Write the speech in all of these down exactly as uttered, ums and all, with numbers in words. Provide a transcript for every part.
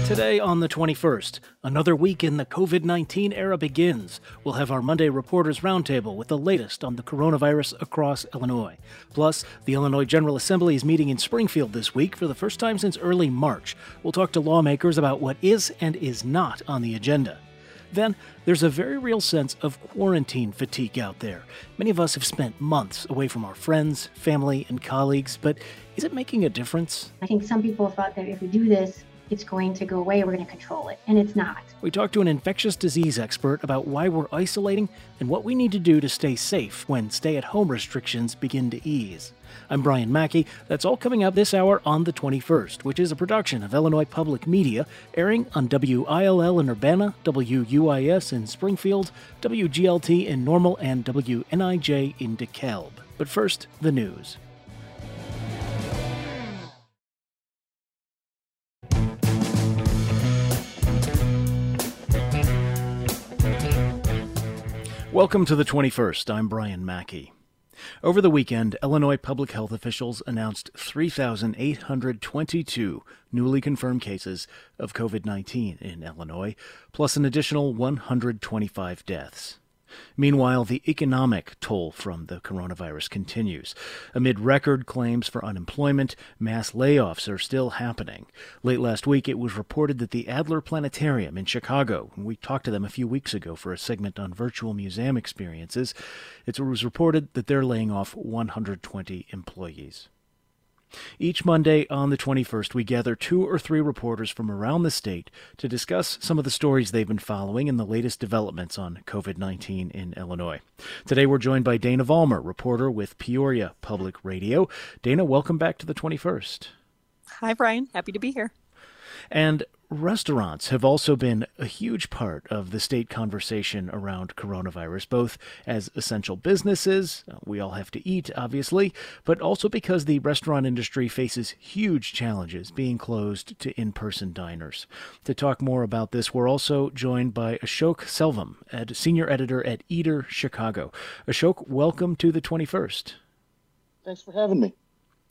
Today on the twenty-first, another week in the covid nineteen era begins. We'll have our Monday Reporters Roundtable with the latest on the coronavirus across Illinois. Plus, the Illinois General Assembly is meeting in Springfield this week for the first time since early March. We'll talk to lawmakers about what is and is not on the agenda. Then, there's a very real sense of quarantine fatigue out there. Many of us have spent months away from our friends, family, and colleagues, but is it making a difference? I think some people thought that if we do this, it's going to go away, we're going to control it, and it's not. We talked to an infectious disease expert about why we're isolating and what we need to do to stay safe when stay-at-home restrictions begin to ease. I'm Brian Mackey. That's all coming up this hour on the twenty-first, which is a production of Illinois Public Media, airing on W I L L in Urbana, W U I S in Springfield, W G L T in Normal, and W N I J in DeKalb. But first, the news. Welcome to the twenty-first. I'm Brian Mackey. Over the weekend, Illinois public health officials announced three thousand eight hundred twenty-two newly confirmed cases of covid nineteen in Illinois, plus an additional one hundred twenty-five deaths. Meanwhile, the economic toll from the coronavirus continues. Amid record claims for unemployment, mass layoffs are still happening. Late last week, it was reported that the Adler Planetarium in Chicago, and we talked to them a few weeks ago for a segment on virtual museum experiences, it was reported that they're laying off one hundred twenty employees. Each Monday on the twenty-first, we gather two or three reporters from around the state to discuss some of the stories they've been following and the latest developments on covid nineteen in Illinois. Today, we're joined by Dana Vollmer, reporter with Peoria Public Radio. Dana, welcome back to the twenty-first. Hi, Brian. Happy to be here. And restaurants have also been a huge part of the state conversation around coronavirus, both as essential businesses, we all have to eat, obviously, but also because the restaurant industry faces huge challenges being closed to in-person diners. To talk more about this, we're also joined by Ashok Selvam, ed- senior editor at Eater Chicago. Ashok, welcome to the twenty-first. Thanks for having me.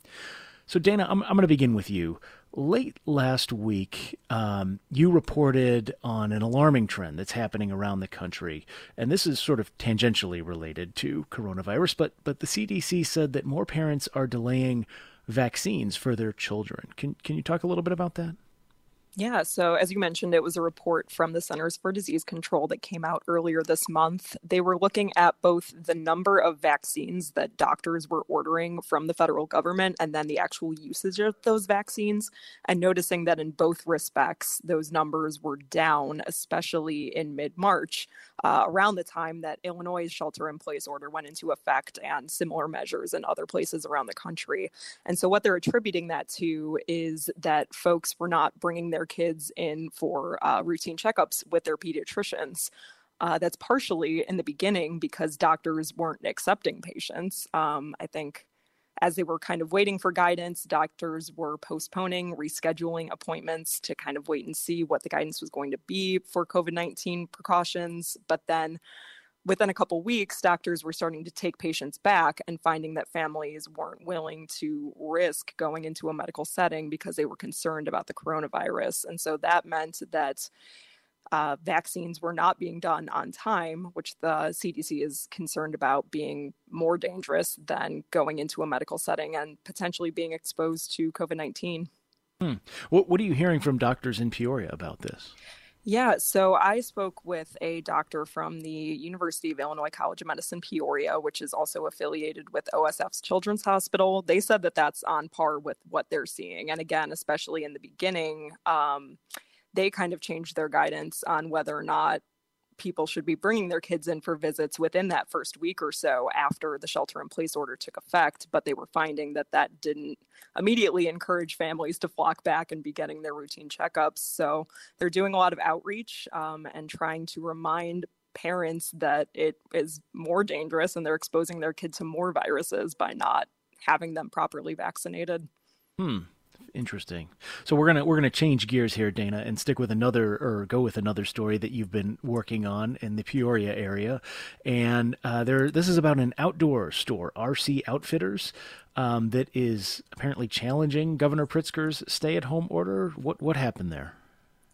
So, Dana, I'm, I'm going to begin with you. Late last week, um, you reported on an alarming trend that's happening around the country, and this is sort of tangentially related to coronavirus, but but the C D C said that more parents are delaying vaccines for their children. Can can you talk a little bit about that? Yeah, so as you mentioned, it was a report from the Centers for Disease Control that came out earlier this month. They were looking at both the number of vaccines that doctors were ordering from the federal government and then the actual usage of those vaccines, and noticing that in both respects, those numbers were down, especially in mid-March, uh, around the time that Illinois' shelter-in-place order went into effect and similar measures in other places around the country. And so what they're attributing that to is that folks were not bringing their kids in for uh, routine checkups with their pediatricians. Uh, that's partially in the beginning because doctors weren't accepting patients. Um, I think as they were kind of waiting for guidance, doctors were postponing, rescheduling appointments to kind of wait and see what the guidance was going to be for covid nineteen precautions. But then within a couple weeks, doctors were starting to take patients back and finding that families weren't willing to risk going into a medical setting because they were concerned about the coronavirus. And so that meant that uh, vaccines were not being done on time, which the C D C is concerned about being more dangerous than going into a medical setting and potentially being exposed to covid nineteen. Hmm. What, what are you hearing from doctors in Peoria about this? Yeah, so I spoke with a doctor from the University of Illinois College of Medicine, Peoria, which is also affiliated with O S F's Children's Hospital. They said that that's on par with what they're seeing. And again, especially in the beginning, um, they kind of changed their guidance on whether or not people should be bringing their kids in for visits within that first week or so after the shelter-in-place order took effect, but they were finding that that didn't immediately encourage families to flock back and be getting their routine checkups. So they're doing a lot of outreach um, and trying to remind parents that it is more dangerous and they're exposing their kid to more viruses by not having them properly vaccinated. Hmm. Interesting. So we're gonna we're gonna change gears here, Dana, and stick with another or go with another story that you've been working on in the Peoria area, and uh, there this is about an outdoor store, R C Outfitters, um, that is apparently challenging Governor Pritzker's stay-at-home order. What what happened there?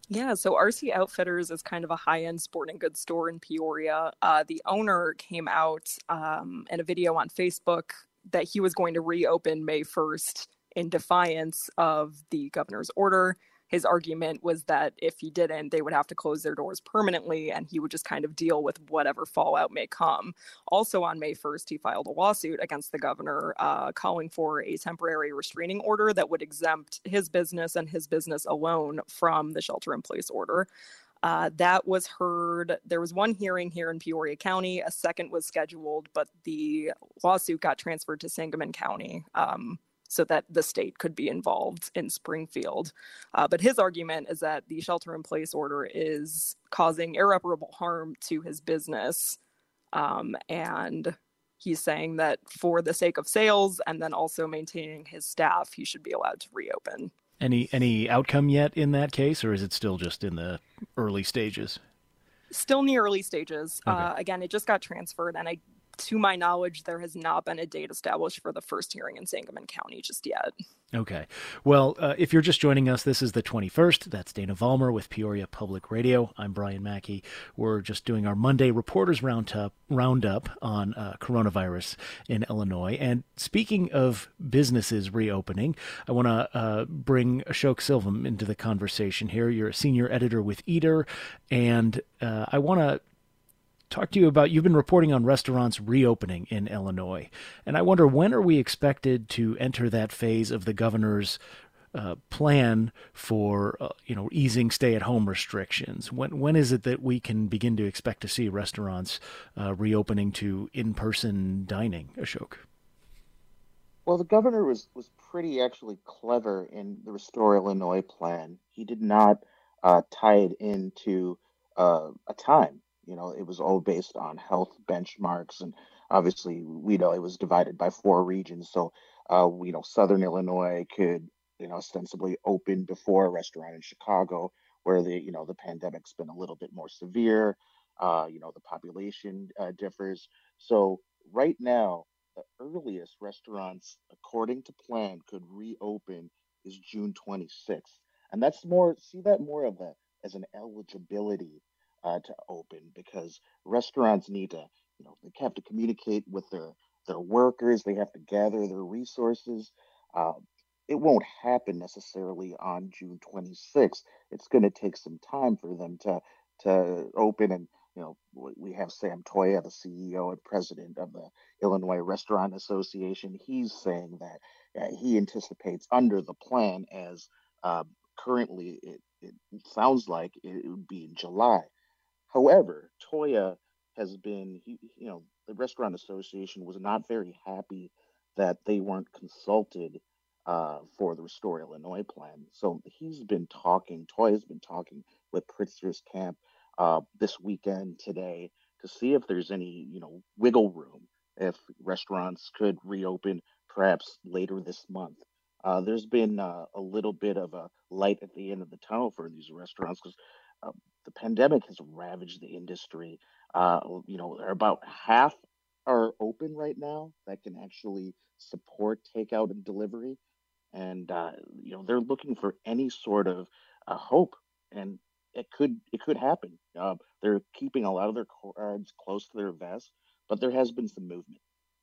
Yeah, so R C Outfitters is kind of a high-end sporting goods store in Peoria. Uh, the owner came out um, in a video on Facebook that he was going to reopen May first in defiance of the governor's order. His argument was that if he didn't, they would have to close their doors permanently and he would just kind of deal with whatever fallout may come. Also on May first, he filed a lawsuit against the governor uh, calling for a temporary restraining order that would exempt his business and his business alone from the shelter in place order. Uh, that was heard. There was one hearing here in Peoria County. A second was scheduled, but the lawsuit got transferred to Sangamon County. Um, so that the state could be involved in Springfield. Uh, but his argument is that the shelter in place order is causing irreparable harm to his business. Um, and he's saying that for the sake of sales and then also maintaining his staff, he should be allowed to reopen. Any any outcome yet in that case, or is it still just in the early stages? Still in the early stages. Okay. Uh, again, it just got transferred, and I, to my knowledge, there has not been a date established for the first hearing in Sangamon County just yet. Okay. Well, uh, if you're just joining us, this is the twenty-first. That's Dana Vollmer with Peoria Public Radio. I'm Brian Mackey. We're just doing our Monday Reporters Roundup, roundup on uh, coronavirus in Illinois. And speaking of businesses reopening, I want to uh, bring Ashok Silvam into the conversation here. You're a senior editor with Eater, and uh, I want to talk to you about, you've been reporting on restaurants reopening in Illinois, and I wonder, when are we expected to enter that phase of the governor's uh, plan for uh, you know easing stay-at-home restrictions? When when is it that we can begin to expect to see restaurants uh, reopening to in-person dining, Ashok? Well, the governor was was pretty actually clever in the Restore Illinois plan. He did not uh, tie it into uh, a time. You know, it was all based on health benchmarks, and obviously, we know it was divided by four regions. So, uh, you know, Southern Illinois could, you know, ostensibly open before a restaurant in Chicago, where the, you know, the pandemic's been a little bit more severe. Uh, you know, the population uh, differs. So right now, the earliest restaurants, according to plan, could reopen is June twenty-sixth. And that's more, see that more of a as an eligibility uh, to open, because restaurants need to, you know, they have to communicate with their their workers. They have to gather their resources. Uh, it won't happen necessarily on June twenty-sixth. It's going to take some time for them to to open. And you know, we have Sam Toya, the C E O and president of the Illinois Restaurant Association. He's saying that uh, he anticipates under the plan, as uh, currently it, it sounds like it would be in July. However, Toya has been, he, you know, the Restaurant Association was not very happy that they weren't consulted uh, for the Restore Illinois plan. So he's been talking, Toya's been talking with Pritzker's camp uh, this weekend today to see if there's any, you know, wiggle room, if restaurants could reopen perhaps later this month. Uh, there's been uh, a little bit of a light at the end of the tunnel for these restaurants, because uh, the pandemic has ravaged the industry. Uh, you know, about half are open right now that can actually support takeout and delivery, and uh, you know they're looking for any sort of uh, hope, and it could it could happen. Uh, they're keeping a lot of their cards close to their vest, but there has been some movement.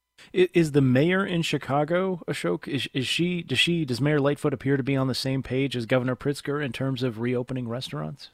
Is the mayor in Chicago, Ashok? Is is she? Does she? Does Mayor Lightfoot appear to be on the same page as Governor Pritzker in terms of reopening restaurants?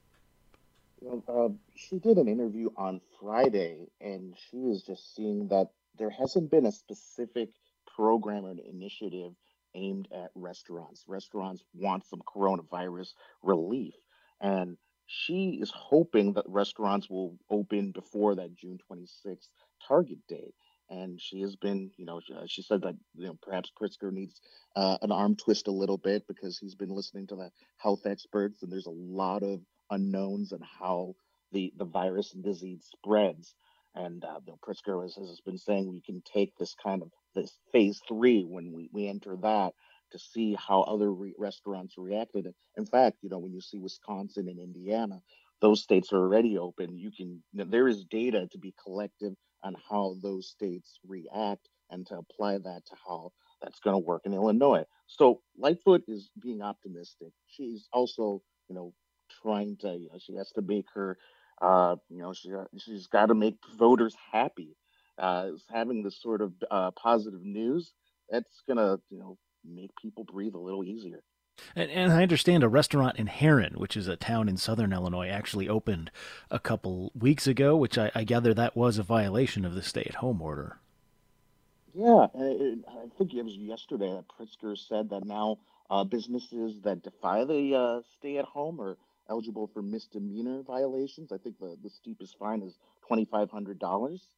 Well, uh, she did an interview on Friday, and she was just seeing that there hasn't been a specific program or an initiative aimed at restaurants. Restaurants want some coronavirus relief, and she is hoping that restaurants will open before that June twenty-sixth target date. And she has been, you know, uh, she said that, you know, perhaps Pritzker needs uh, an arm twist a little bit, because he's been listening to the health experts, and there's a lot of unknowns and how the the virus and disease spreads. And uh, Bill Pritzker has, has been saying we can take this kind of this phase three when we, we enter that, to see how other re- restaurants reacted. In fact, you know, when you see Wisconsin and Indiana, those states are already open. You can, there is data to be collected on how those states react, and to apply that to how that's going to work in Illinois. So Lightfoot is being optimistic. She's also, you know, trying to, you know, she has to make her, uh, you know, she she's got to make voters happy. Uh, having this sort of uh, positive news, that's gonna, you know, make people breathe a little easier. And, and I understand a restaurant in Heron, which is a town in southern Illinois, actually opened a couple weeks ago, which I, I gather that was a violation of the stay-at-home order. Yeah, and it, I think it was yesterday that Pritzker said that now uh, businesses that defy the uh, stay at home are eligible for misdemeanor violations. I think the, the steepest fine is twenty-five hundred dollars.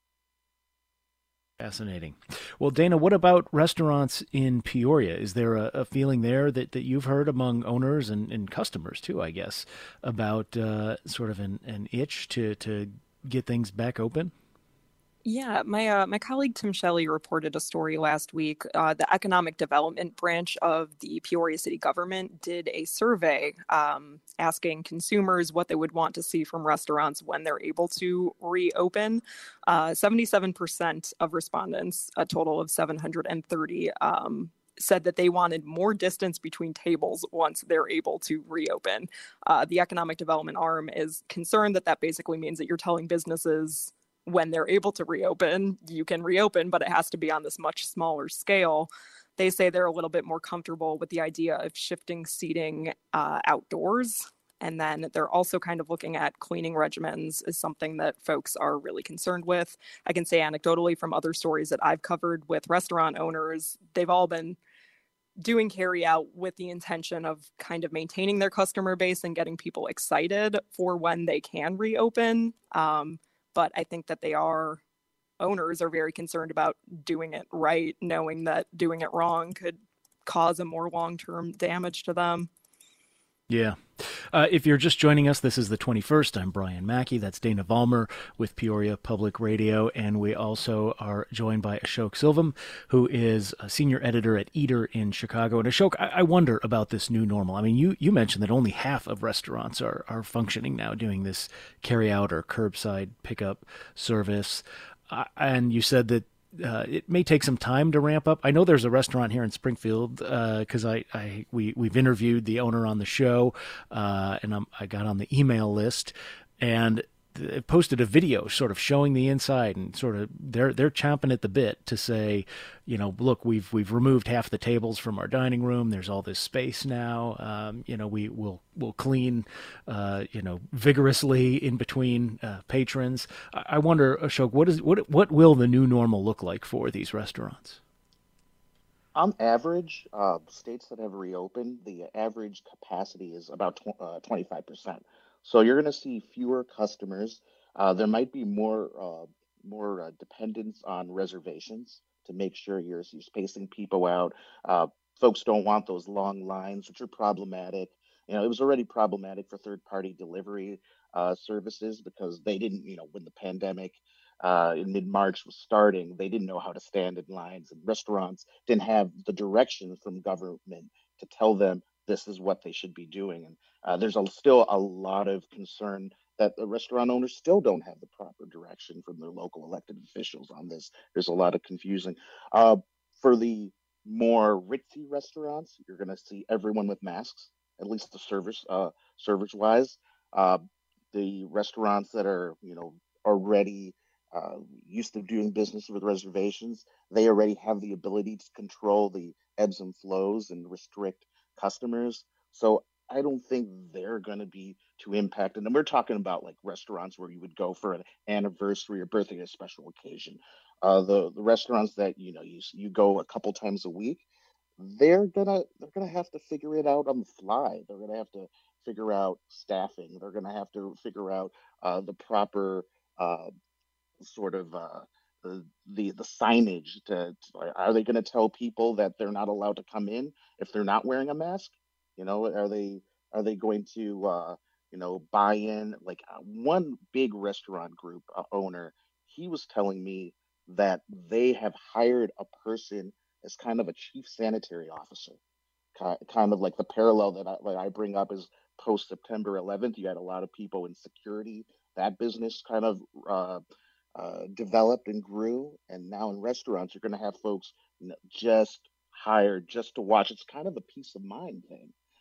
Fascinating. Well, Dana, what about restaurants in Peoria? Is there a, a feeling there that, that you've heard among owners and, and customers too, I guess, about uh, sort of an, an itch to, to get things back open? Yeah, my uh, my colleague Tim Shelley reported a story last week. Uh, the economic development branch of the Peoria city government did a survey um, asking consumers what they would want to see from restaurants when they're able to reopen. Uh, seventy-seven percent of respondents, a total of seven hundred thirty, um, said that they wanted more distance between tables once they're able to reopen. Uh, the economic development arm is concerned that that basically means that you're telling businesses when they're able to reopen, you can reopen, but it has to be on this much smaller scale. They say they're a little bit more comfortable with the idea of shifting seating uh, outdoors. And then they're also kind of looking at cleaning regimens as something that folks are really concerned with. I can say anecdotally from other stories that I've covered with restaurant owners, they've all been doing carry out with the intention of kind of maintaining their customer base and getting people excited for when they can reopen. Um, but I think that they are owners are very concerned about doing it right, knowing that doing it wrong could cause a more long-term damage to them. Yeah. Uh, if you're just joining us, this is the twenty-first. I'm Brian Mackey. That's Dana Vollmer with Peoria Public Radio. And we also are joined by Ashok Silvam, who is a senior editor at Eater in Chicago. And Ashok, I, I wonder about this new normal. I mean, you, you mentioned that only half of restaurants are, are functioning now, doing this carry out or curbside pickup service. Uh, and you said that uh, it may take some time to ramp up. I know there's a restaurant here in Springfield because uh, I, I we we've interviewed the owner on the show, uh, and I'm, I got on the email list, and it posted a video sort of showing the inside, and sort of they're they're chomping at the bit to say, you know, look, we've we've removed half the tables from our dining room. There's all this space now. Um, you know, we will will clean, uh, you know, vigorously in between uh, patrons. I, I wonder, Ashok, what is what what will the new normal look like for these restaurants? On average, uh, states that have reopened, the average capacity is about tw- uh, twenty-five percent. So you're going to see fewer customers. Uh, there might be more uh, more uh, dependence on reservations to make sure you're, you're spacing people out. Uh, Folks don't want those long lines, which are problematic. You know, it was already problematic for third-party delivery uh, services because they didn't, you know, when the pandemic uh, in mid-March was starting, they didn't know how to stand in lines, and restaurants didn't have the direction from government to tell them this is what they should be doing. And uh, there's a, still a lot of concern that the restaurant owners still don't have the proper direction from their local elected officials on this. There's a lot of confusing. Uh, for the more ritzy restaurants, you're going to see everyone with masks, at least the service uh, service wise. Uh, the restaurants that are, you know, already uh, used to doing business with reservations, they already have the ability to control the ebbs and flows and restrict customers. So I don't think they're going to be too impacted. And we're talking about like restaurants where you would go for an anniversary or birthday, a special occasion. Uh, the the restaurants that you know you you go a couple times a week, they're gonna they're gonna have to figure it out on the fly. They're gonna have to figure out staffing. They're gonna have to figure out uh, the proper uh, sort of uh, the the the signage to, to are they going to tell people that they're not allowed to come in if they're not wearing a mask? You know, are they are they going to uh, you know buy in? Like uh, one big restaurant group uh, owner, he was telling me that they have hired a person as kind of a chief sanitary officer, ki- kind of like the parallel that I, that I bring up is post September eleventh. You had a lot of people in security. That business kind of uh, uh, developed and grew. And now in restaurants, you're going to have folks just hired just to watch. It's kind of a peace of mind thing.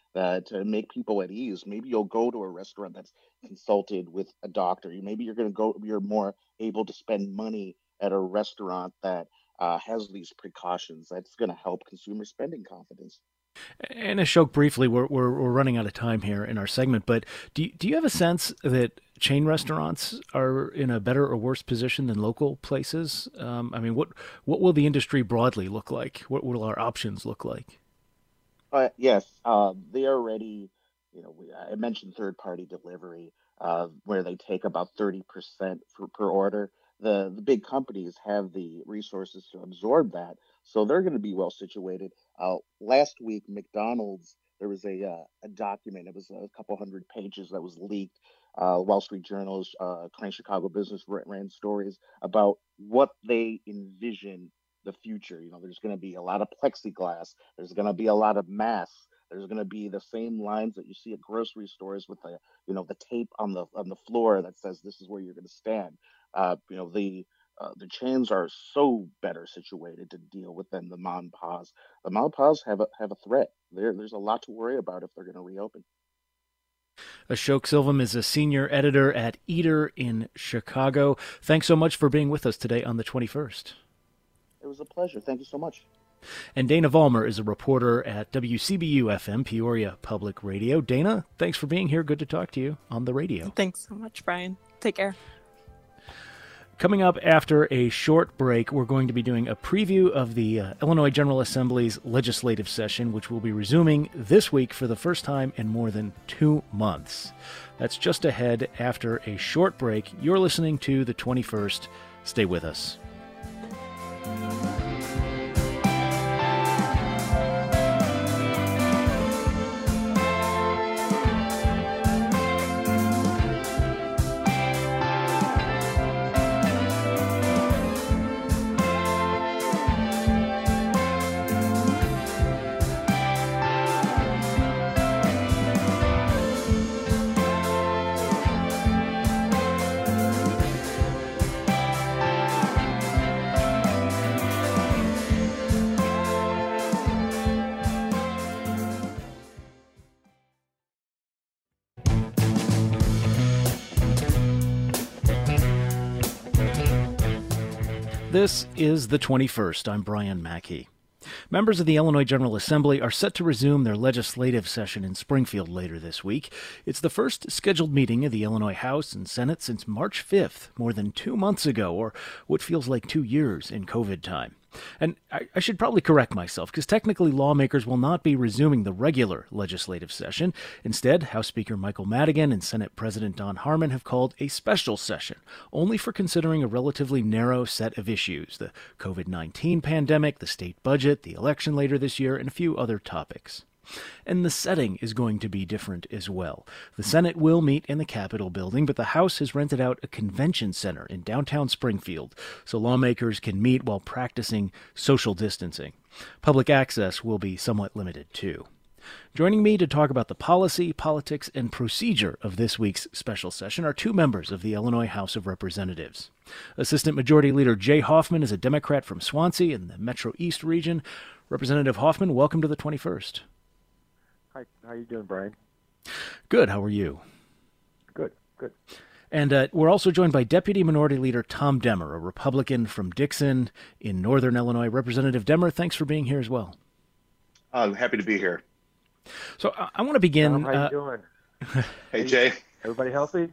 that to make people at ease. Maybe you'll go to a restaurant that's consulted with a doctor. You maybe you're going to go. You're more able to spend money at a restaurant that uh, has these precautions. That's going to help consumer spending confidence. And Ashok, briefly, we're, we're we're running out of time here in our segment, but do you, do you have a sense that chain restaurants are in a better or worse position than local places? Um, I mean, what what will the industry broadly look like? What will our options look like? Uh, yes, uh, they already, you know, we, I mentioned third-party delivery, uh, where they take about thirty percent for, per order. The the big companies have the resources to absorb that, so they're going to be well situated. Uh, last week, McDonald's, there was a uh, a document. It was a couple hundred pages that was leaked. Uh, Wall Street Journal's uh, Crain Chicago Business ra- ran stories about what they envision the future. You know, there's going to be a lot of plexiglass. There's going to be a lot of masks. There's going to be the same lines that you see at grocery stores with the, you know, the tape on the on the floor that says this is where you're going to stand. Uh, you know, the uh, the chains are so better situated to deal with than the mom and pa's. The mom and pa's have a have a threat. There, there's a lot to worry about if they're going to reopen. Ashok Silvam is a senior editor at Eater in Chicago. Thanks so much for being with us today on the twenty-first. It was a pleasure. Thank you so much. And Dana Vollmer is a reporter at W C B U F M, Peoria Public Radio. Dana, thanks for being here. Good to talk to you on the radio. Thanks so much, Brian. Take care. Coming up after a short break, we're going to be doing a preview of the uh, Illinois General Assembly's legislative session, which will be resuming this week for the first time in more than two months. That's just ahead after a short break. You're listening to the twenty-first. Stay with us. This is the twenty-first. I'm Brian Mackey. Members of the Illinois General Assembly are set to resume their legislative session in Springfield later this week. It's the first scheduled meeting of the Illinois House and Senate since March fifth, more than two months ago, or what feels like two years in COVID time. And I, I should probably correct myself, because technically lawmakers will not be resuming the regular legislative session. Instead, House Speaker Michael Madigan and Senate President Don Harmon have called a special session, only for considering a relatively narrow set of issues: the COVID nineteen pandemic, the state budget, the election later this year, and a few other topics. And the setting is going to be different as well. The Senate will meet in the Capitol building, but the House has rented out a convention center in downtown Springfield so lawmakers can meet while practicing social distancing. Public access will be somewhat limited, too. Joining me to talk about the policy, politics, and procedure of this week's special session are two members of the Illinois House of Representatives. Assistant Majority Leader Jay Hoffman is a Democrat from Swansea in the Metro East region. Representative Hoffman, welcome to the twenty-first. Hi, how you doing, Brian? Good. How are you? Good, good. And uh, we're also joined by Deputy Minority Leader Tom Demmer, a Republican from Dixon in northern Illinois. Representative Demmer, thanks for being here as well. I'm happy to be here. So I, I want to begin. Tom, how uh, you doing? Hey, Jay. Everybody healthy?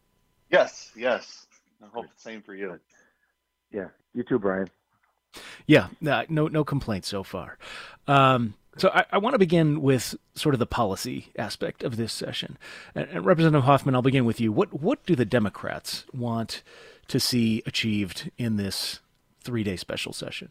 Yes, yes. I hope the same for you. Yeah, you too, Brian. Yeah, no, no, no complaints so far. Um, so I, I want to begin with sort of the policy aspect of this session. And, and Representative Hoffman, I'll begin with you. What what do the Democrats want to see achieved in this three-day special session?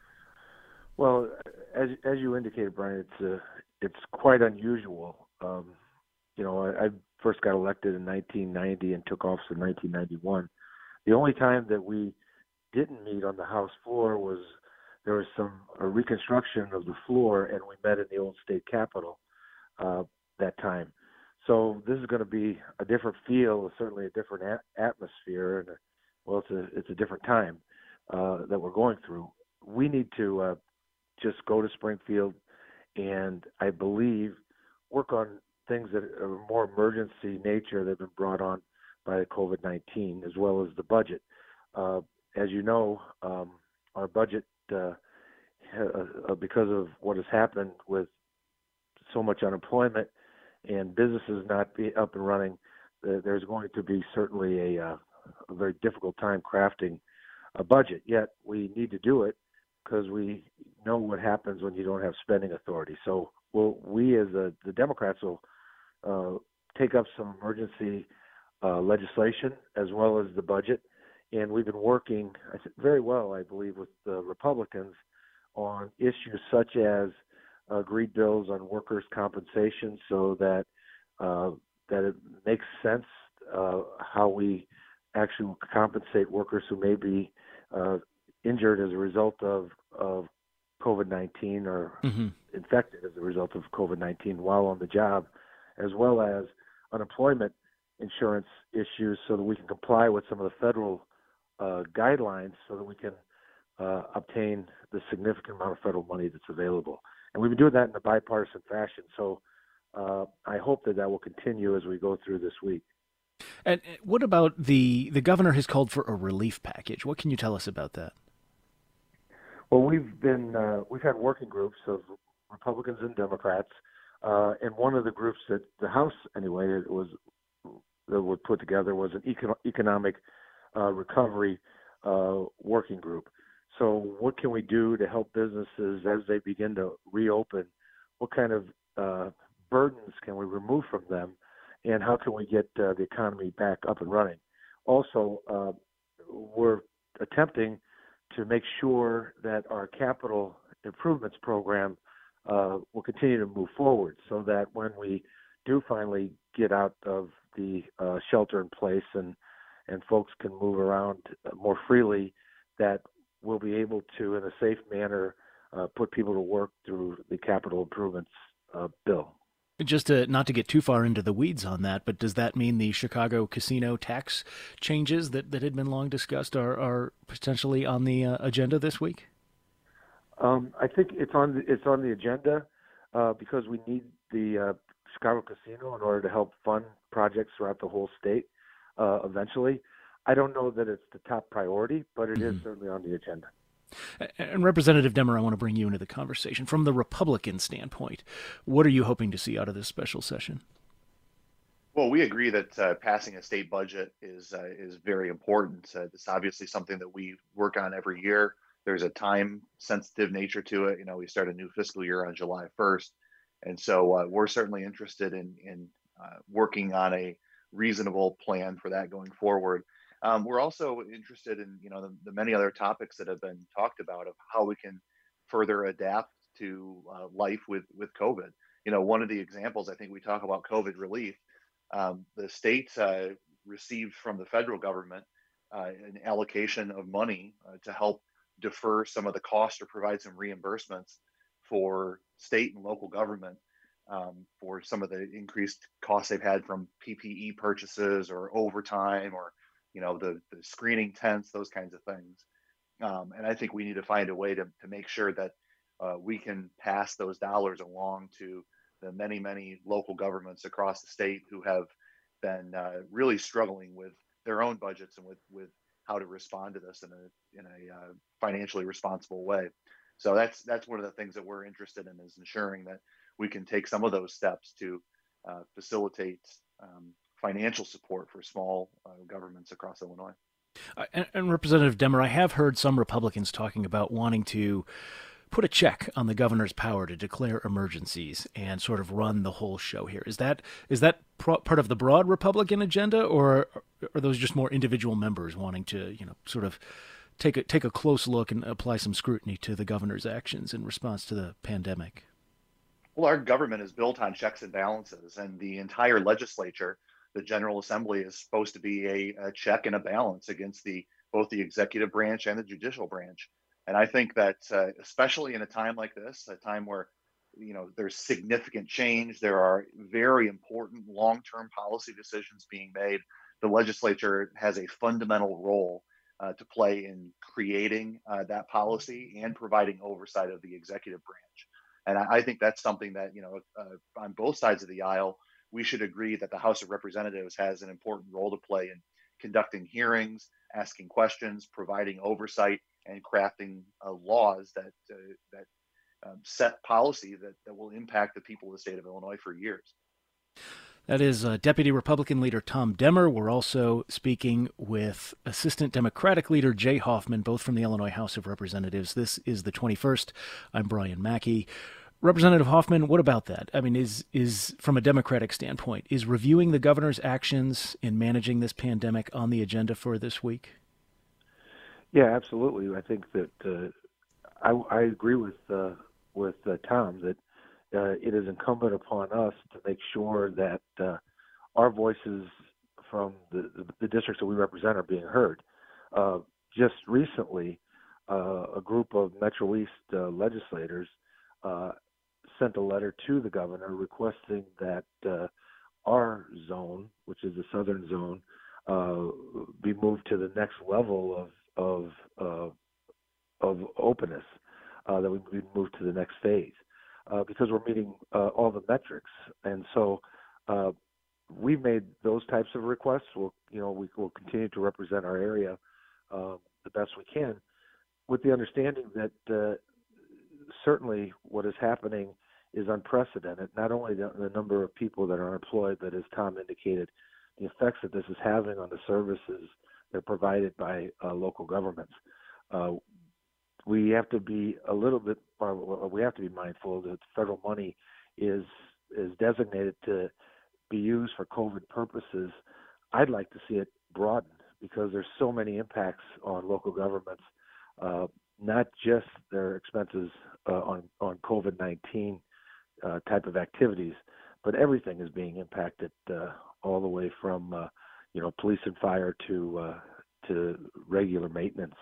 Well, as as you indicated, Brian, it's uh, it's quite unusual. Um, you know, I, I first got elected in nineteen ninety and took office in nineteen ninety-one. The only time that we didn't meet on the House floor was there was some a reconstruction of the floor, and we met in the old state capitol uh, that time. So this is going to be a different feel, certainly a different a- atmosphere, and a, well, it's a it's a different time uh, that we're going through. We need to uh, just go to Springfield, and I believe work on things that are more emergency nature that have been brought on by the COVID nineteen, as well as the budget. Uh, as you know, um, our budget, uh, uh, because of what has happened with so much unemployment and businesses not be up and running, uh, there's going to be certainly a, uh, a very difficult time crafting a budget. Yet we need to do it because we know what happens when you don't have spending authority. So we'll, we as a, the Democrats will uh, take up some emergency uh, legislation as well as the budget. And we've been working I th- very well, I believe, with the Republicans on issues such as agreed bills on workers' compensation, so that uh, that it makes sense uh, how we actually compensate workers who may be uh, injured as a result of, of COVID nineteen or mm-hmm. infected as a result of COVID nineteen while on the job, as well as unemployment insurance issues, so that we can comply with some of the federal uh, guidelines, so that we can uh, obtain the significant amount of federal money that's available. And we've been doing that in a bipartisan fashion. So uh, I hope that that will continue as we go through this week. And what about the the governor has called for a relief package? What can you tell us about that? Well, we've been uh, we've had working groups of Republicans and Democrats, uh, and one of the groups that the House anyway it was that was put together was an econ- economic uh, recovery uh, working group. So what can we do to help businesses as they begin to reopen? What kind of uh, burdens can we remove from them? And how can we get uh, the economy back up and running? Also, uh, we're attempting to make sure that our capital improvements program uh, will continue to move forward, so that when we do finally get out of the uh, shelter in place and, and folks can move around more freely, that we'll be able to, in a safe manner, uh, put people to work through the capital improvements uh, bill. Just to, not to get too far into the weeds on that, but does that mean the Chicago casino tax changes that, that had been long discussed are, are potentially on the uh, agenda this week? Um, I think it's on the, it's on the agenda uh, because we need the uh, Chicago casino in order to help fund projects throughout the whole state uh, eventually. I don't know that it's the top priority, but it mm-hmm. is certainly on the agenda. And Representative Demmer, I want to bring you into the conversation. From the Republican standpoint, what are you hoping to see out of this special session? Well, we agree that uh, passing a state budget is uh, is very important. Uh, it's obviously something that we work on every year. There's a time-sensitive nature to it. You know, we start a new fiscal year on July first. And so uh, we're certainly interested in, in uh, working on a reasonable plan for that going forward. Um, we're also interested in, you know, the, the many other topics that have been talked about of how we can further adapt to uh, life with, with COVID. You know, one of the examples, I think we talk about COVID relief, um, the state uh, received from the federal government uh, an allocation of money uh, to help defer some of the costs or provide some reimbursements for state and local government um, for some of the increased costs they've had from P P E purchases or overtime or you know, the, the screening tents, those kinds of things. Um, and I think we need to find a way to, to make sure that uh, we can pass those dollars along to the many, many local governments across the state who have been uh, really struggling with their own budgets and with, with how to respond to this in a, in a uh, financially responsible way. So that's, that's one of the things that we're interested in, is ensuring that we can take some of those steps to uh, facilitate um, financial support for small uh, governments across Illinois. Uh, and, and Representative Demmer, I have heard some Republicans talking about wanting to put a check on the governor's power to declare emergencies and sort of run the whole show here. Is that is that pro- part of the broad Republican agenda, or are those just more individual members wanting to, you know, sort of take a take a close look and apply some scrutiny to the governor's actions in response to the pandemic? Well, our government is built on checks and balances, and the entire legislature, the General Assembly, is supposed to be a, a check and a balance against the both the executive branch and the judicial branch. And I think that uh, especially in a time like this, a time where you know there's significant change, there are very important long-term policy decisions being made. The legislature has a fundamental role uh, to play in creating uh, that policy and providing oversight of the executive branch. And I, I think that's something that, you know, uh, on both sides of the aisle, we should agree that the House of Representatives has an important role to play in conducting hearings, asking questions, providing oversight, and crafting uh, laws that uh, that um, set policy that, that will impact the people of the state of Illinois for years. That is uh, Deputy Republican Leader Tom Demmer. We're also speaking with Assistant Democratic Leader Jay Hoffman, both from the Illinois House of Representatives. This is the twenty-first. I'm Brian Mackey. Representative Hoffman, what about that? I mean, is is from a Democratic standpoint, is reviewing the governor's actions in managing this pandemic on the agenda for this week? Yeah, absolutely. I think that uh, I, I agree with uh, with uh, Tom that uh, it is incumbent upon us to make sure that uh, our voices from the, the, the districts that we represent are being heard. Uh, just recently, uh, a group of Metro East uh, legislators uh, sent a letter to the governor requesting that uh, our zone, which is the southern zone, uh, be moved to the next level of of uh, of openness, uh, that we be moved to the next phase, uh, because we're meeting uh, all the metrics, and so uh, we've made those types of requests. We'll, you know, we will continue to represent our area uh, the best we can, with the understanding that uh, certainly what is happening is unprecedented. Not only the, the number of people that are unemployed, but as Tom indicated, the effects that this is having on the services that are provided by uh, local governments. Uh, we have to be a little bit, or we have to be mindful that federal money is is designated to be used for COVID purposes. I'd like to see it broadened because there's so many impacts on local governments, uh, not just their expenses uh, on on COVID nineteen uh, type of activities, but everything is being impacted, uh, all the way from uh, you know police and fire to uh, to regular maintenance.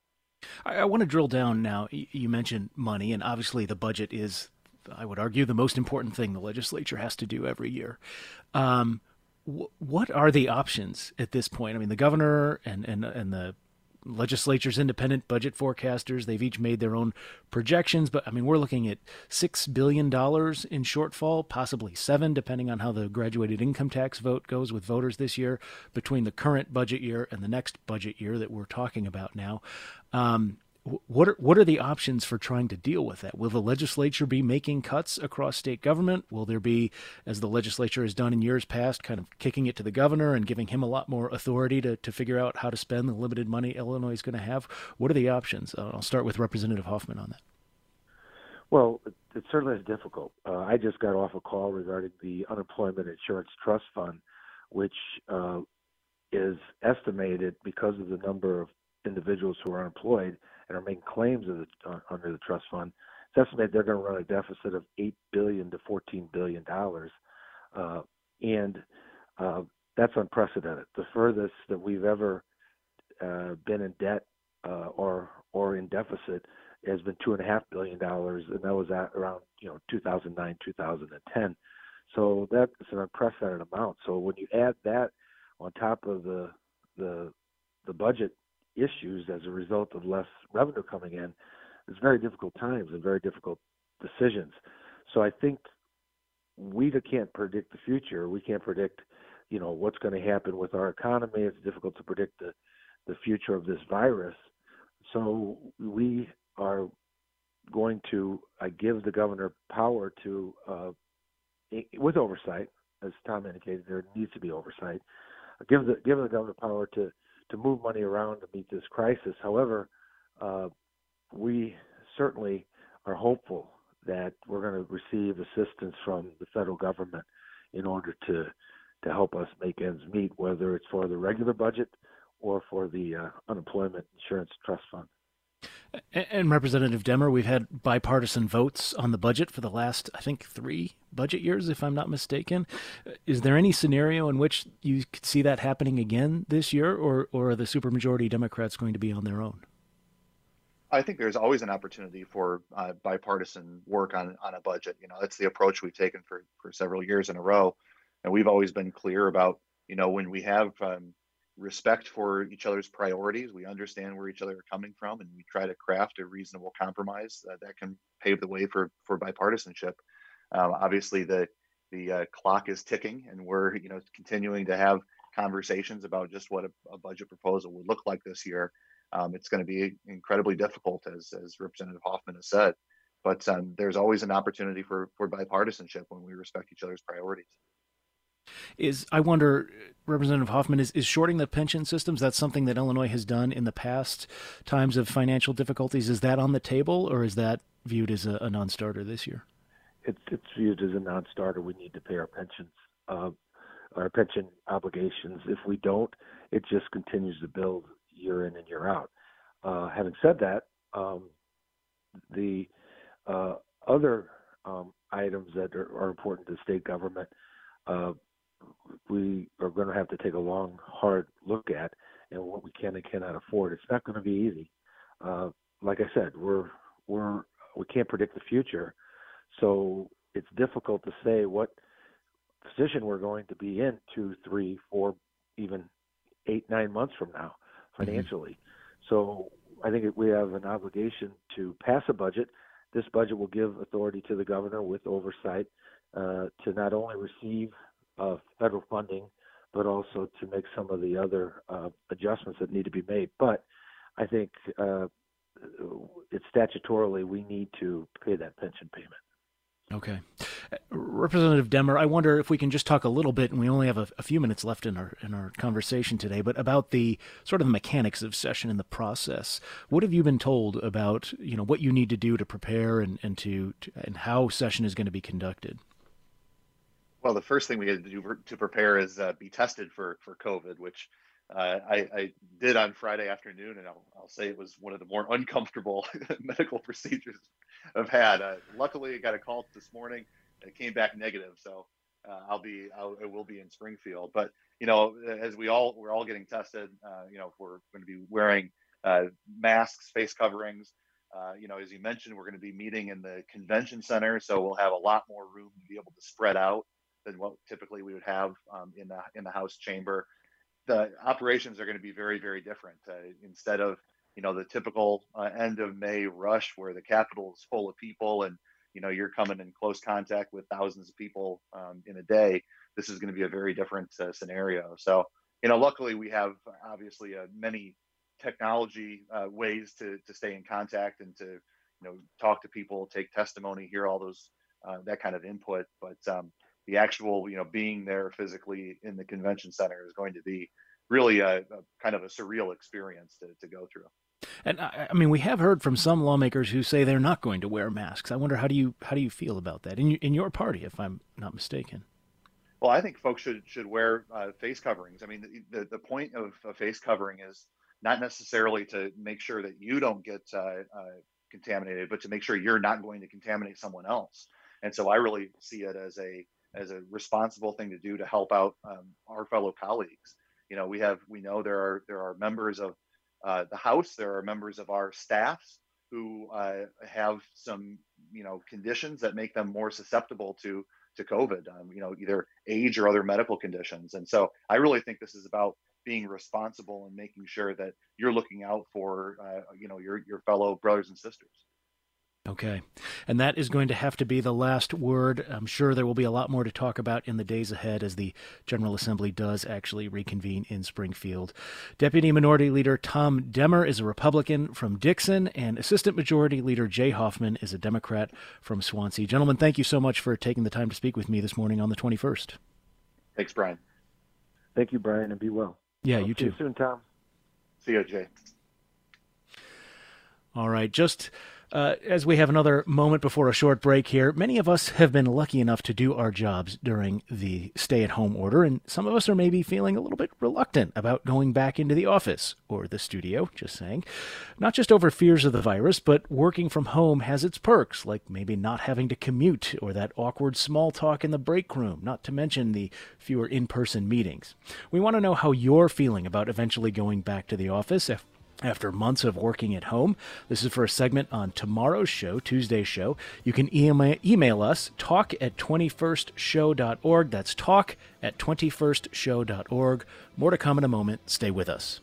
I, I want to drill down now. You mentioned money, and obviously the budget is, I would argue, the most important thing the legislature has to do every year. Um, wh- what are the options at this point? I mean, the governor and, and, and the legislature's independent budget forecasters, they've each made their own projections, but I mean, we're looking at six billion dollars in shortfall, possibly seven, depending on how the graduated income tax vote goes with voters this year, between the current budget year and the next budget year that we're talking about now. Um, What are, what are the options for trying to deal with that? Will the legislature be making cuts across state government? Will there be, as the legislature has done in years past, kind of kicking it to the governor and giving him a lot more authority to, to figure out how to spend the limited money Illinois is going to have? What are the options? Uh, I'll start with Representative Hoffman on that. Well, it, it certainly is difficult. Uh, I just got off a call regarding the Unemployment Insurance Trust Fund, which uh, is estimated because of the number of individuals who are unemployed and are making claims of the, uh, under the trust fund. It's estimated they're going to run a deficit of eight billion dollars to fourteen billion dollars, uh, and uh, that's unprecedented. The furthest that we've ever uh, been in debt uh, or or in deficit has been two and a half billion dollars, and that was at around you know two thousand nine, two thousand ten. So that's an unprecedented amount. So when you add that on top of the the the budget issues as a result of less revenue coming in, it's very difficult times and very difficult decisions. So I think we can't predict the future. We can't predict, you know, what's going to happen with our economy. It's difficult to predict the, the future of this virus. So we are going to uh, give the governor power to, uh, with oversight, as Tom indicated, there needs to be oversight. Give the give the governor power to to move money around to meet this crisis. However, uh, we certainly are hopeful that we're going to receive assistance from the federal government in order to to help us make ends meet, whether it's for the regular budget or for the uh, Unemployment Insurance Trust Fund. And Representative Demmer, we've had bipartisan votes on the budget for the last, I think, three budget years, if I'm not mistaken. Is there any scenario in which you could see that happening again this year, or, or are the supermajority Democrats going to be on their own? I think there's always an opportunity for uh, bipartisan work on, on a budget. You know, that's the approach we've taken for, for several years in a row. And we've always been clear about, you know, when we have um, respect for each other's priorities. We understand where each other are coming from, and we try to craft a reasonable compromise uh, that can pave the way for for bipartisanship. Um, obviously, the the uh, clock is ticking, and we're you know continuing to have conversations about just what a, a budget proposal would look like this year. Um, it's going to be incredibly difficult, as as Representative Hoffman has said, but um, there's always an opportunity for for bipartisanship when we respect each other's priorities. Is I wonder, Representative Hoffman, is, is shorting the pension systems, that's something that Illinois has done in the past times of financial difficulties. Is that on the table, or is that viewed as a, a non-starter this year? It's it's viewed as a non-starter. We need to pay our pensions, uh, our pension obligations. If we don't, it just continues to build year in and year out. Uh, having said that, um, the uh, other um, items that are, are important to the state government, uh, we are going to have to take a long, hard look at, and what we can and cannot afford. It's not going to be easy. Uh, like I said, we're we're we can't predict the future, so it's difficult to say what position we're going to be in two, three, four, even eight, nine months from now financially. Mm-hmm. So I think we have an obligation to pass a budget. This budget will give authority to the governor with oversight uh, to not only receive uh, federal funding, but also to make some of the other uh, adjustments that need to be made. But I think uh, it's statutorily we need to pay that pension payment. Okay. Representative Demmer, I wonder if we can just talk a little bit, and we only have a, a few minutes left in our in our conversation today, but about the sort of the mechanics of session and the process. What have you been told about, you know, what you need to do to prepare and, and to, to and how session is going to be conducted? Well, the first thing we had to do to prepare is uh, be tested for for COVID, which uh, I, I did on Friday afternoon, and I'll, I'll say it was one of the more uncomfortable medical procedures I've had. Uh, luckily, I got a call this morning. It came back negative, so uh, I'll be I'll, I will be in Springfield. But you know, as we all we're all getting tested, uh, you know, we're going to be wearing uh, masks, face coverings. Uh, you know, as you mentioned, we're going to be meeting in the convention center, so we'll have a lot more room to be able to spread out than what typically we would have um, in the in the House chamber. The operations are going to be very, very different. Uh, instead of you know the typical uh, end of May rush where the Capitol is full of people and you know you're coming in close contact with thousands of people um, in a day, this is going to be a very different uh, scenario. So you know, luckily we have obviously uh, many technology uh, ways to to stay in contact and to you know talk to people, take testimony, hear all those uh, that kind of input. But um, the actual, you know, being there physically in the convention center is going to be really a, a kind of a surreal experience to, to go through. And I, I mean, we have heard from some lawmakers who say they're not going to wear masks. I wonder how do you how do you feel about that in in your party, if I'm not mistaken? Well, I think folks should should wear uh, face coverings. I mean, the, the the point of a face covering is not necessarily to make sure that you don't get uh, uh, contaminated, but to make sure you're not going to contaminate someone else. And so I really see it as a as a responsible thing to do to help out um, our fellow colleagues. You know, we have, we know there are, there are members of uh, the House, there are members of our staffs who uh, have some, you know, conditions that make them more susceptible to, to COVID, um, you know, either age or other medical conditions. And so I really think this is about being responsible and making sure that you're looking out for, uh, you know, your, your fellow brothers and sisters. Okay. And that is going to have to be the last word. I'm sure there will be a lot more to talk about in the days ahead as the General Assembly does actually reconvene in Springfield. Deputy Minority Leader Tom Demmer is a Republican from Dixon, and Assistant Majority Leader Jay Hoffman is a Democrat from Swansea. Gentlemen, thank you so much for taking the time to speak with me this morning on the twenty-first. Thanks, Brian. Thank you, Brian, and be well. Yeah, I'll you see too. you soon, Tom. See you, Jay. All right, just uh, as we have another moment before a short break here, many of us have been lucky enough to do our jobs during the stay-at-home order, and some of us are maybe feeling a little bit reluctant about going back into the office or the studio, just saying. Not just over fears of the virus, but working from home has its perks, like maybe not having to commute or that awkward small talk in the break room, not to mention the fewer in-person meetings. We want to know how you're feeling about eventually going back to the office. If After months of working at home, this is for a segment on tomorrow's show, Tuesday's show. You can email, email us, talk at twenty-first show dot org. That's talk at twenty-first show dot org. More to come in a moment. Stay with us.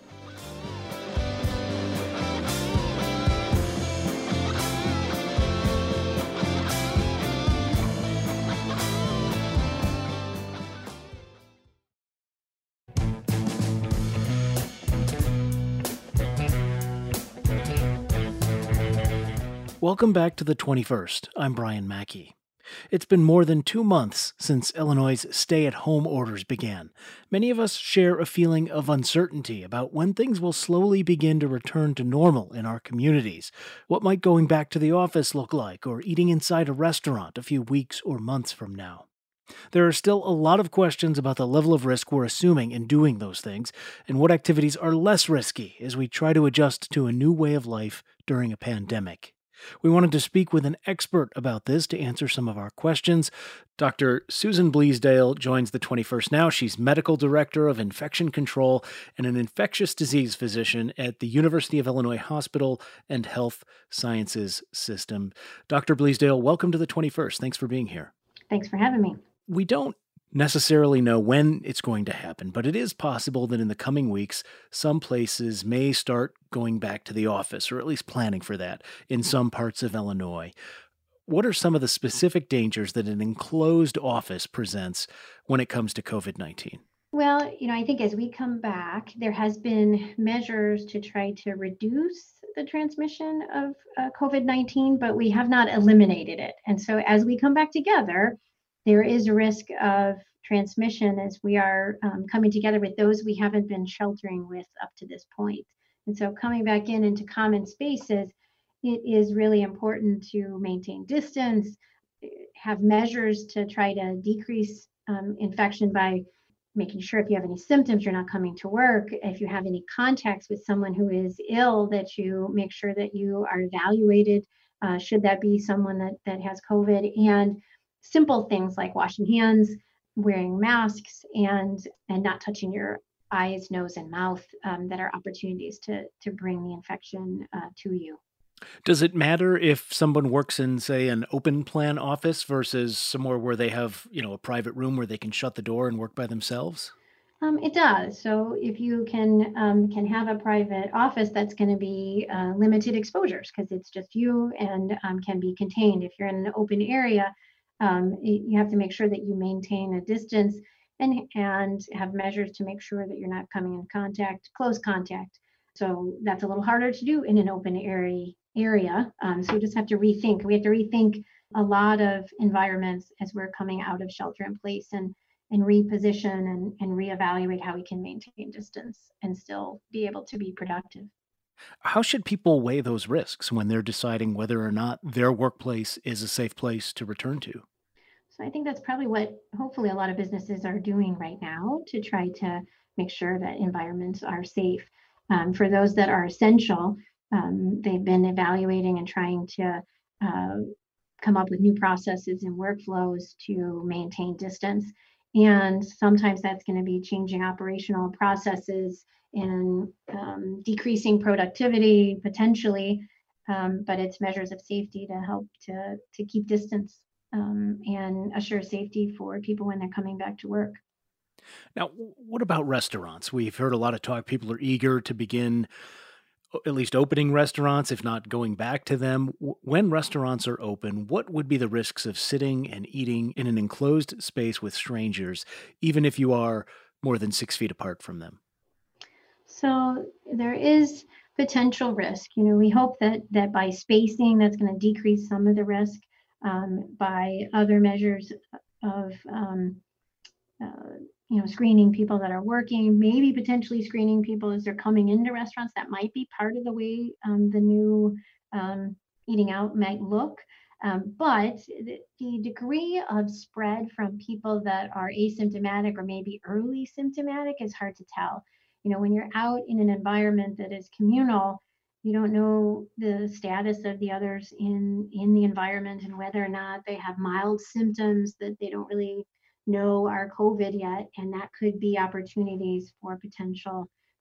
Welcome back to the twenty-first. I'm Brian Mackey. It's been more than two months since Illinois' stay-at-home orders began. Many of us share a feeling of uncertainty about when things will slowly begin to return to normal in our communities. What might going back to the office look like, or eating inside a restaurant a few weeks or months from now? There are still a lot of questions about the level of risk we're assuming in doing those things, and what activities are less risky as we try to adjust to a new way of life during a pandemic. We wanted to speak with an expert about this to answer some of our questions. Doctor Susan Bleasdale joins the twenty-first now. She's Medical Director of Infection Control and an infectious disease physician at the University of Illinois Hospital and Health Sciences System. Doctor Bleasdale, welcome to the twenty-first. Thanks for being here. Thanks for having me. We don't necessarily know when it's going to happen, but it is possible that in the coming weeks, some places may start going back to the office, or at least planning for that in some parts of Illinois. What are some of the specific dangers that an enclosed office presents when it comes to COVID nineteen? Well, you know, I think as we come back, there has been measures to try to reduce the transmission of uh, COVID nineteen, but we have not eliminated it. And so as we come back together, there is a risk of transmission as we are um, coming together with those we haven't been sheltering with up to this point. And so coming back in into common spaces, it is really important to maintain distance, have measures to try to decrease um, infection by making sure if you have any symptoms, you're not coming to work. If you have any contacts with someone who is ill, that you make sure that you are evaluated, uh, should that be someone that, that has COVID, and simple things like washing hands, wearing masks, and and not touching your eyes, nose, and mouth um, that are opportunities to to bring the infection uh, to you. Does it matter if someone works in, say, an open plan office versus somewhere where they have, you know, a private room where they can shut the door and work by themselves? Um, it does. So if you can um, can have a private office, that's going to be uh, limited exposures because it's just you and um, can be contained. If you're in an open area, Um, you have to make sure that you maintain a distance and and have measures to make sure that you're not coming in contact, close contact. So that's a little harder to do in an open area. area. Um, so we just have to rethink. We have to rethink a lot of environments as we're coming out of shelter in place and and reposition and, and reevaluate how we can maintain distance and still be able to be productive. How should people weigh those risks when they're deciding whether or not their workplace is a safe place to return to? So I think that's probably what hopefully a lot of businesses are doing right now to try to make sure that environments are safe. Um, for those that are essential, um, they've been evaluating and trying to uh, come up with new processes and workflows to maintain distance. And sometimes that's going to be changing operational processes and um, decreasing productivity potentially, um, but it's measures of safety to help to, to keep distance. Um, and assure safety for people when they're coming back to work. Now, what about restaurants? We've heard a lot of talk. People are eager to begin at least opening restaurants, if not going back to them. When restaurants are open, what would be the risks of sitting and eating in an enclosed space with strangers, even if you are more than six feet apart from them? So there is potential risk. You know, we hope that that by spacing, that's going to decrease some of the risk. Um, by other measures of, um, uh, you know, screening people that are working, maybe potentially screening people as they're coming into restaurants. That might be part of the way um, the new um, eating out might look. Um, but the, the degree of spread from people that are asymptomatic or maybe early symptomatic is hard to tell. You know, when you're out in an environment that is communal, you don't know the status of the others in, in the environment and whether or not they have mild symptoms that they don't really know are COVID yet. And that could be opportunities for potential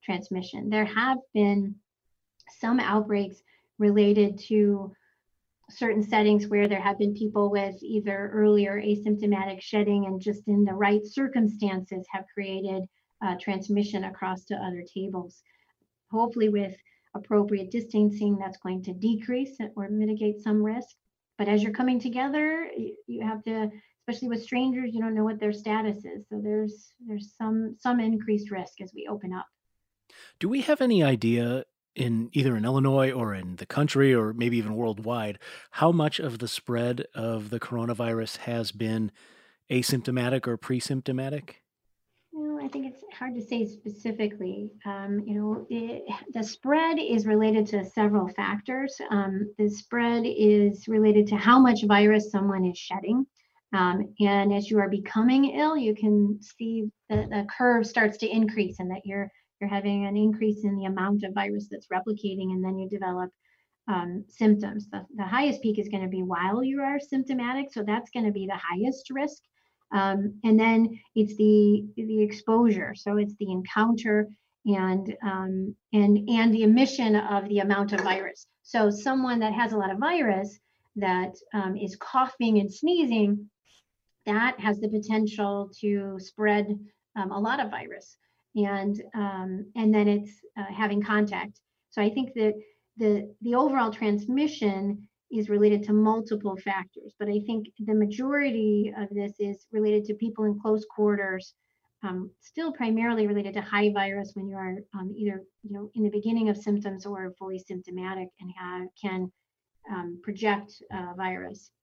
transmission. There have been some outbreaks related to certain settings where there have been people with either earlier asymptomatic shedding and just in the right circumstances have created uh, transmission across to other tables. Hopefully with appropriate distancing, that's going to decrease or mitigate some risk. But as you're coming together, you, you have to, especially with strangers, you don't know what their status is. So there's there's some some increased risk as we open up. Do we have any idea in either in Illinois or in the country or maybe even worldwide, how much of the spread of the coronavirus has been asymptomatic or pre-symptomatic? Well, I think it's hard to say specifically. Um, you know, it, the spread is related to several factors. Um, the spread is related to how much virus someone is shedding. Um, and as you are becoming ill, you can see that the curve starts to increase and that you're you're having an increase in the amount of virus that's replicating, and then you develop um, symptoms. The, the highest peak is going to be while you are symptomatic, so that's going to be the highest risk. Um, and then it's the the exposure, so it's the encounter and um, and and the emission of the amount of virus. So someone that has a lot of virus that um, is coughing and sneezing, that has the potential to spread um, a lot of virus. And um, and then it's uh, having contact. So I think that the the overall transmission is related to multiple factors, but I think the majority of this is related to people in close quarters, um, still primarily related to high virus when you are um, either you know in the beginning of symptoms or fully symptomatic and have, can um, project uh, virus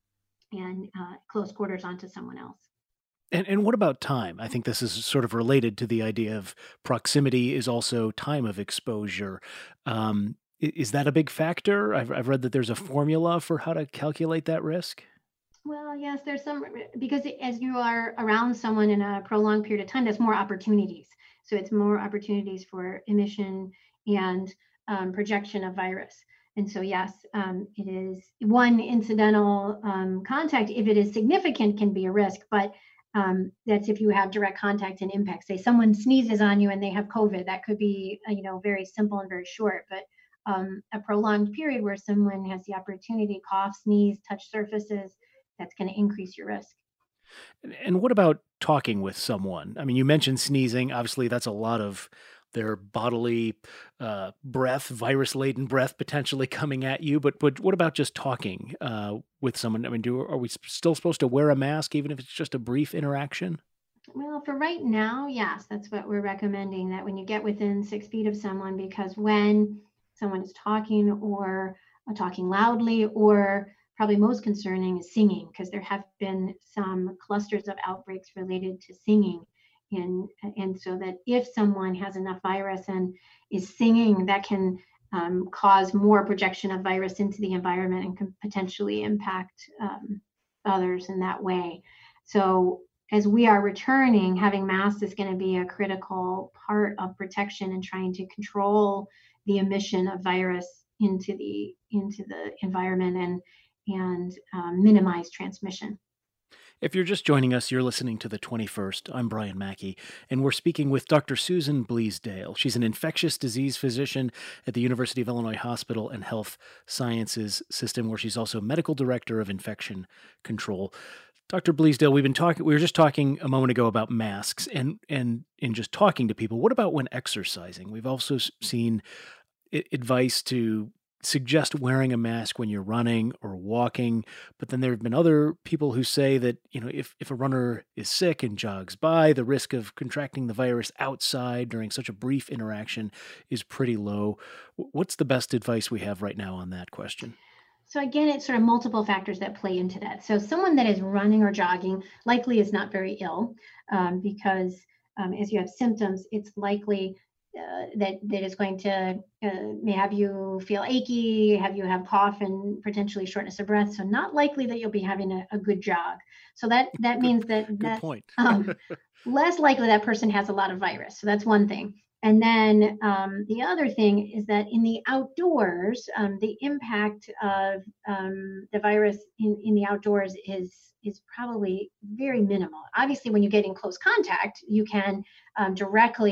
and uh, close quarters onto someone else. And, and what about time? I think this is sort of related to the idea of proximity is also time of exposure. Um, is that a big factor? I've, I've read that there's a formula for how to calculate that risk. Well, yes, there's some, because as you are around someone in a prolonged period of time, there's more opportunities. So it's more opportunities for emission and um, projection of virus. And so, yes, um, it is one incidental um, contact, if it is significant, can be a risk, but Um, that's if you have direct contact and impact. Say someone sneezes on you and they have COVID, that could be, uh, you know, very simple and very short, but um, a prolonged period where someone has the opportunity to cough, sneeze, touch surfaces, that's going to increase your risk. And, and what about talking with someone? I mean, you mentioned sneezing. Obviously, that's a lot of their bodily uh, breath, virus-laden breath potentially coming at you. But but what about just talking uh, with someone? I mean, do are we still supposed to wear a mask even if it's just a brief interaction? Well, for right now, yes, that's what we're recommending, that when you get within six feet of someone, because when someone is talking or uh, talking loudly, or probably most concerning is singing, because there have been some clusters of outbreaks related to singing. And, and so that if someone has enough virus and is singing, that can um, cause more projection of virus into the environment and can potentially impact um, others in that way. So as we are returning, having masks is going to be a critical part of protection and trying to control the emission of virus into the into the environment and and um, minimize transmission. If you're just joining us, you're listening to The twenty-first. I'm Brian Mackey, and we're speaking with Doctor Susan Bleasdale. She's an infectious disease physician at the University of Illinois Hospital and Health Sciences System, where she's also medical director of infection control. Doctor Bleasdale, we've been talking, we were just talking a moment ago about masks and, and in just talking to people. What about when exercising? We've also seen advice to suggest wearing a mask when you're running or walking, but then there have been other people who say that, you know, if, if a runner is sick and jogs by, the risk of contracting the virus outside during such a brief interaction is pretty low. What's the best advice we have right now on that question? So again, it's sort of multiple factors that play into that. So someone that is running or jogging likely is not very ill um, because um, as you have symptoms, it's likely Uh, that that is going to uh, may have you feel achy, have you have cough and potentially shortness of breath. So not likely that you'll be having a, a good jog. So that that good, means that good that's point. um, less likely that person has a lot of virus. So that's one thing. And then um, the other thing is that in the outdoors, um, the impact of um, the virus in, in the outdoors is is probably very minimal. Obviously, when you get in close contact, you can um, directly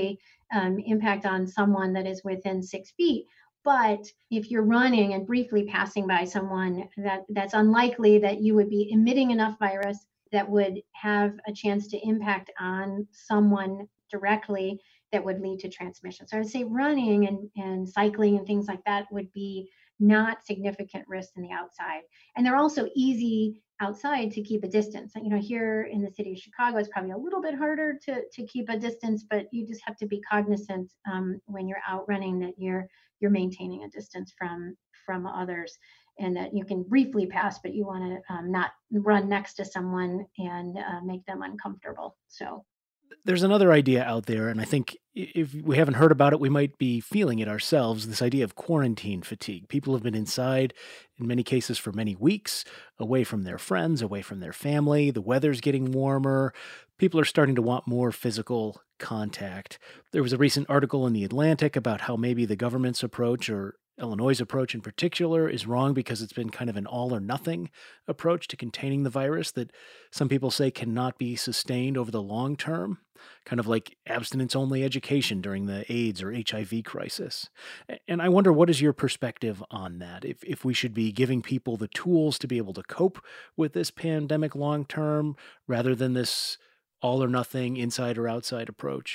um, impact on someone that is within six feet. But if you're running and briefly passing by someone, that that's unlikely that you would be emitting enough virus that would have a chance to impact on someone directly that would lead to transmission. So I would say running and, and cycling and things like that would be not significant risk in the outside. And they're also easy outside to keep a distance. You know, here in the city of Chicago, it's probably a little bit harder to, to keep a distance, but you just have to be cognizant um, when you're out running that you're you're maintaining a distance from from others, and that you can briefly pass, but you want to um, not run next to someone and uh, make them uncomfortable. So there's another idea out there, and I think if we haven't heard about it, we might be feeling it ourselves, this idea of quarantine fatigue. People have been inside, in many cases, for many weeks, away from their friends, away from their family. The weather's getting warmer. People are starting to want more physical contact. There was a recent article in The Atlantic about how maybe the government's approach, or Illinois' approach in particular, is wrong because it's been kind of an all or nothing approach to containing the virus that some people say cannot be sustained over the long term, kind of like abstinence-only education during the AIDS or H I V crisis. And I wonder, what is your perspective on that? If if we should be giving people the tools to be able to cope with this pandemic long term rather than this all or nothing, inside or outside approach?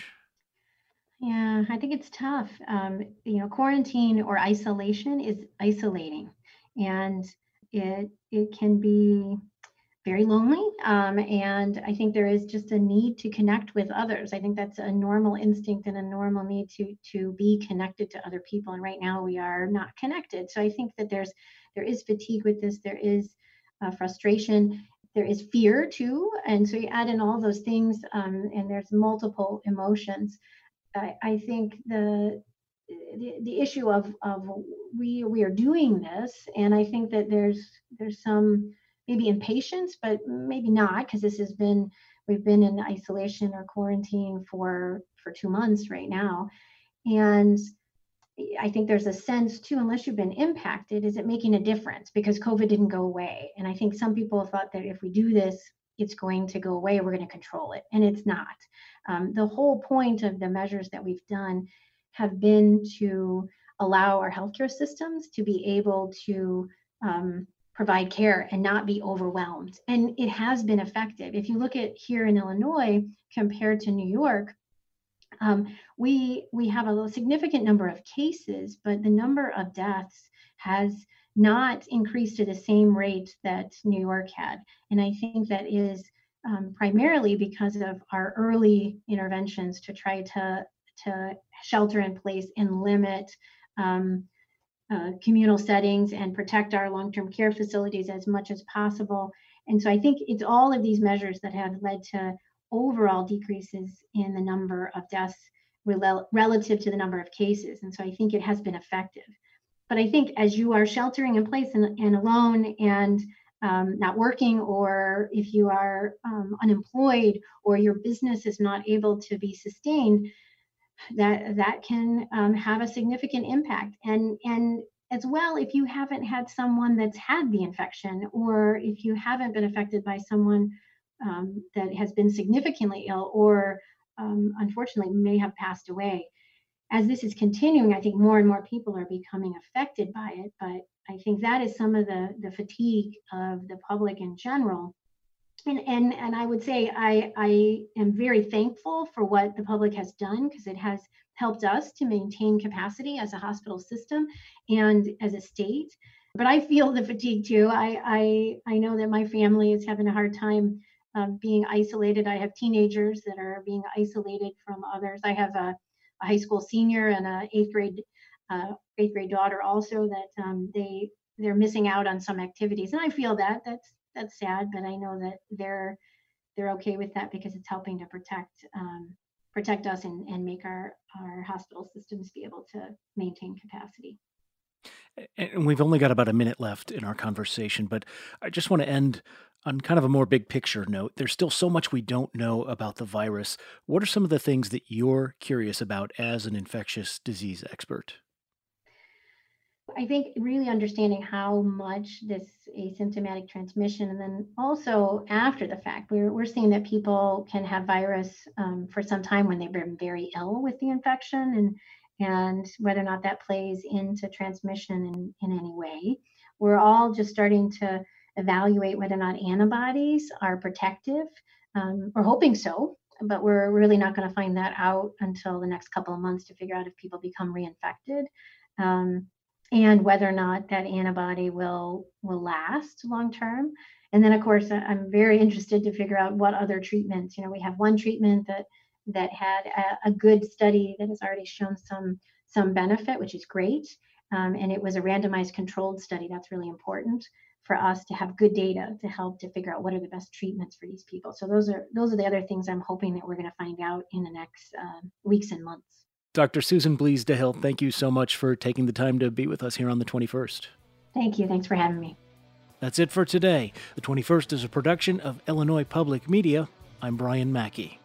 yeah, I think it's tough. Um, you know, quarantine or isolation is isolating, and it it can be very lonely. Um, and I think there is just a need to connect with others. I think that's a normal instinct and a normal need to to be connected to other people. And right now we are not connected. So I think that there's there is fatigue with this. There is uh, frustration. There is fear too. And so you add in all those things, um, and there's multiple emotions. I, I think the, the the issue of of we we are doing this, and I think that there's there's some maybe impatience, but maybe not, because this has been we've been in isolation or quarantine for for two months right now, and I think there's a sense too, unless you've been impacted, is it making a difference? Because COVID didn't go away, and I think some people thought that if we do this, it's going to go away, we're going to control it, and it's not. Um, the whole point of the measures that we've done have been to allow our healthcare systems to be able to um, provide care and not be overwhelmed. And it has been effective. If you look at here in Illinois compared to New York, um, we we have a significant number of cases, but the number of deaths has not increased to the same rate that New York had. And I think that is um, primarily because of our early interventions to try to, to shelter in place and limit um, uh, communal settings and protect our long-term care facilities as much as possible. And so I think it's all of these measures that have led to overall decreases in the number of deaths rel- relative to the number of cases. And so I think it has been effective. But I think as you are sheltering in place and, and alone and um, not working, or if you are um, unemployed or your business is not able to be sustained, that that can um, have a significant impact. And and as well, if you haven't had someone that's had the infection, or if you haven't been affected by someone um, that has been significantly ill, or um, unfortunately may have passed away. As this is continuing, I think more and more people are becoming affected by it, but I think that is some of the, the fatigue of the public in general. And, and, and I would say I, I am very thankful for what the public has done, because it has helped us to maintain capacity as a hospital system and as a state. But I feel the fatigue too. I, I, I know that my family is having a hard time um, being isolated. I have teenagers that are being isolated from others. I have a a high school senior and a eighth grade uh, eighth grade daughter also, that um, they they're missing out on some activities, and I feel that that's that's sad, but I know that they're they're okay with that because it's helping to protect um, protect us and, and make our our hospital systems be able to maintain capacity. And we've only got about a minute left in our conversation, but I just want to end on kind of a more big picture note. There's still so much we don't know about the virus. What are some of the things that you're curious about as an infectious disease expert? I think really understanding how much this asymptomatic transmission, and then also after the fact, we're, we're seeing that people can have virus um, for some time when they've been very ill with the infection, and, and whether or not that plays into transmission in, in any way. We're all just starting to evaluate whether or not antibodies are protective. Um, we're hoping so, but we're really not going to find that out until the next couple of months to figure out if people become reinfected. Um, and whether or not that antibody will will last long term. And then, of course, I'm very interested to figure out what other treatments. You know, we have one treatment that that had a, a good study that has already shown some some benefit, which is great. Um, and it was a randomized controlled study. That's really important for us to have good data to help to figure out what are the best treatments for these people. So those are those are the other things I'm hoping that we're going to find out in the next uh, weeks and months. Doctor Susan Bleasdale, thank you so much for taking the time to be with us here on the twenty-first. Thank you. Thanks for having me. That's it for today. The twenty-first is a production of Illinois Public Media. I'm Brian Mackey.